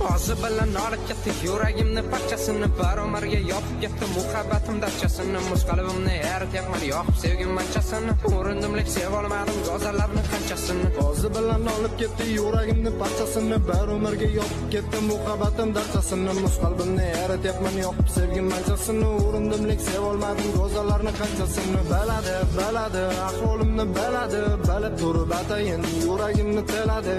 ozi bilan olib ketdi yuragimni parchasini baromarga yopib ketdi muhabbatim darchasini muz qalbimni erityapman yoqib sevgim manchasini o'rindimlik sev olmadim go'zallarni qanchasini ozi bilan olib ketdi yuragimni parchasini baromarga yopib ketdi muhabbatim darchasini muz qalbimni erityapman yoqib sevgim manchasini o'rindimlik sev olmadim go'zallarni qanchasini baladi ahvolimni baladi bilib turib atayin yuragimni teladi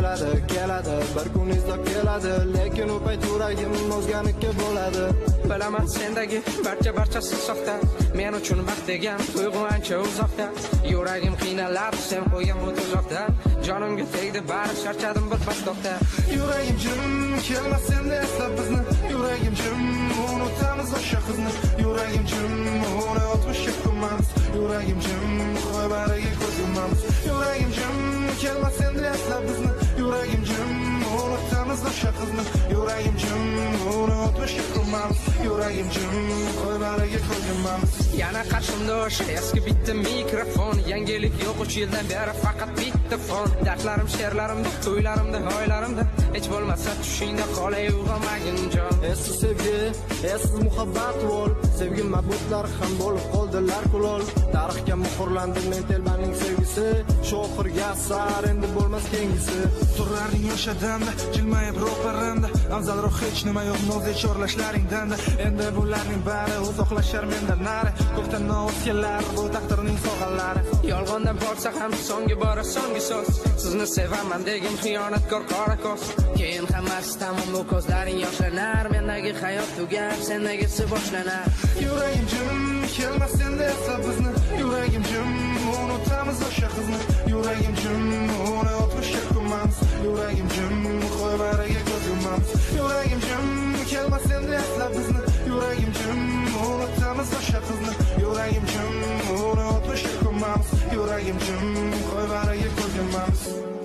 keladi bir kun izlab keladi lekin u payt yuragim o'zganiki bo'ladi bilaman sendagi barchasi soxta men uchun vaqt degan tuyg'u ancha uzoqda yuragim qiynaladi sen qo'ygan bu tuzoqda jonimga tegdi bari charchadim bir bastoqda yuragim jim kelmas senda eslab bizni yuragim jim unutamiz o'sha qizni yuragim jim uni o'tmishga ko'mamiz yuragim jim qo'y bariga ko'z yumamiz yuragim jim kelmas senda eslab bizni yuragim jim unutamiz o'sha qizni yuragim jim uni o'tmishga ko'mamiz yuragim jim qo'y bariga ko'z yumamiz yana qarshimda o'sha eski bitta mikrofon yangilik yo'q 3 yildan beri faqat bitta fon dardlarim she'rlarimda to'ylarimda oylarimda hech bo'lmasa tushingda qolay uyg'onmagin jon essiz sevgi essiz muhabbat bo'l sevgi mabutlar ham bo'lib qoldilar kulol tarixga muhrlandi men telbaning sevgisi shu oxirgi asar endi bo'lmas keyingisi turarding o'sha damda jilmayib ro'paramda afzalroq hech nima yo'q nozik chorlashlaringdan endi bularning bari uzoqlashar mendan nari ko'kdan noz kelar bu taqdirning sog'anlari yolg'ondan borsa ham so'nggi bora so'nggi so'z sizni sevaman degan xiyonatkor qora ko'z keyin hammasi tamom bu ko'zlaring yoshlanar mendagi hayot tugar sendagisi boshlanar yuragim jim kelmas senda eslab bizni yuragim jim unutamiz o'sha qizni yuragim jim uni o'tmishga ko'mamiz yuragim jim qo'y bariga ko'z yumamiz yuragim jim kelmas senda eslab bizni yuragim jim unutamiz o'sha qizni yuragim jim uni o'tmishga ko'mamiz yuragim jim qo'y bariga ko'z yumamiz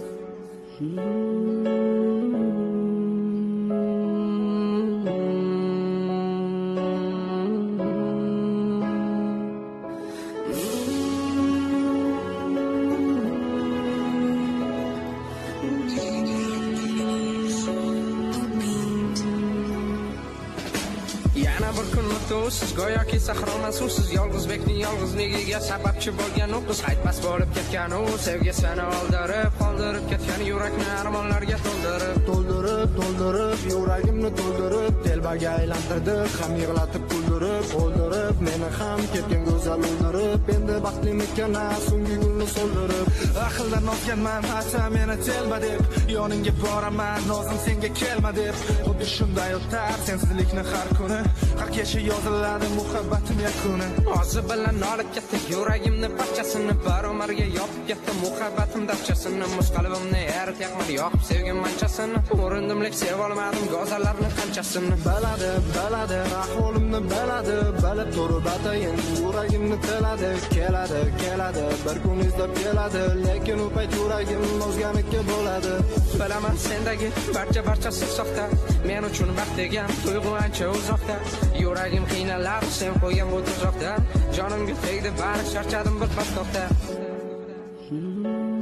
yana bir kun o'tuvsiz go'yoki sahroman suvsiz yolg'izbekning yolg'izligiga sababchi bo'lgan u qiz qaytmas bo'lib ketgan u sevgisini qoldirib ketgan yurakni armonlarga to'ldirib yuragimni to'ldirib telbaga aylantirdi ham yig'latib o'ldirib meni ham ketgan go'zal o'ldirib endi baxtlimikan so'nggi gulni so'ldirib aqldan ozganman ata meni telba deb yoningga boraman nozim senga kelma deb xuddi shunday o'tar sensizlikni har kuni har kecha yoziladi muhabbatim yakuni ozi bilan olib ketdi yuragimni parchasini baromarga yopib ketdi muhabbatim darchasini muz qalbimni erityapman yoqib sevgim manchasini o'rindimlik sev olmadim go'zallarni qanchasini baladi ahvolimni baladi bilib turib atayin yuragimni teladi keladi bir kun izlab keladi lekin u payt yuragim o'zganiki bo'ladi bilaman sendagi barchasi soxta men uchun vaqt degan tuyg'u ancha uzoqda yuragim qiynaladi sen qo'ygan bu tuzoqda jonimga tegdi bari charchadim bir bastoqda